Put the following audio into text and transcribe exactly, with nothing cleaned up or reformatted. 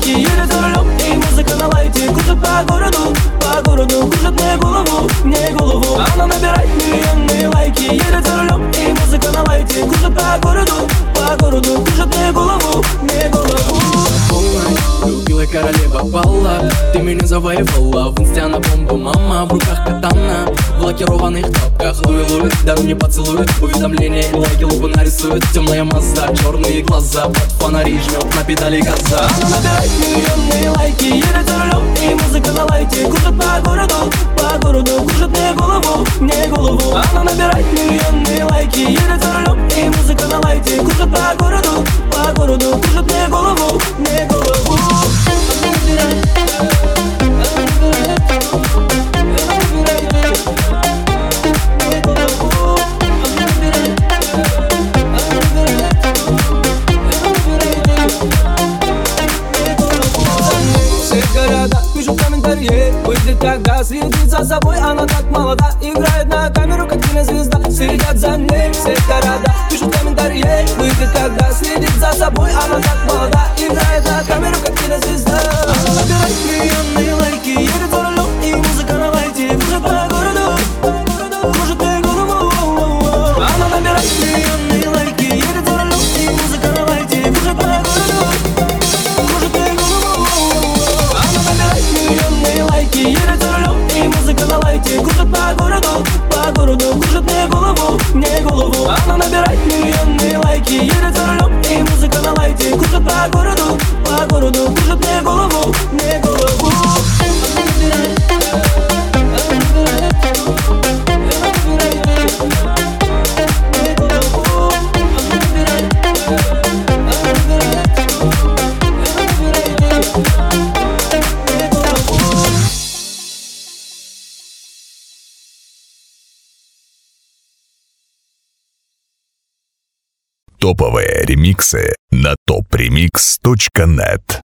лайки. Едет за рулем и музыка на лайте. Кружит по городу, по городу. Кружит мне голову, мне голову. Она набирает миллионные лайки. Едет за рулем и музыка на лайте. Кружит по городу, по городу. Кружит мне голову, мне голову. Любила королева балла, ты меня завоевала. В инсте на бомбу, мама, в руках катана. В лакированных тапках Луи Луи, да мне поцелует. Уведомления и лайки лупу нарисует. Темная Мазда, черные глаза, под фонари жмет на педали газа. Она набирает миллионные лайки. Едет за рулем и музыка на лайте. Кружит по городу, по городу. Кружит мне голову, мне голову. Она набирает миллионные лайки. Едет за рулем и музыка на лайте. Кружит по городу, по городу. Кружит мне голову, мне голову. Все города пишут комментарии. Выйдет, когда следит за собой. Она так молода, играет на камеру, как кинозвезда. Следят за ней все города пишут комментарии. Выйдет, когда следит за собой. Она так молода, играет на камеру, как кинозвезда. Она набирает миллионные лайки. Едет за рулем и музыка на лайте. Кружит по городу, кружит мне голову. Она набирает миллионные лайки. Едет за рулем и музыка на лайте. Кружит по городу, кружит мне голову. Она набирает миллионные лайки. Едет за рулем и музыка на лайте. Кружит по городу, по городу. Кружит мне голову, мне голову. Она набирает миллионные лайки. Едет за рулем и музыка на лайте. Кружит по городу, по городу. Кружит мне голову, мне голову. Топовые ремиксы на топ ремикс точка нет.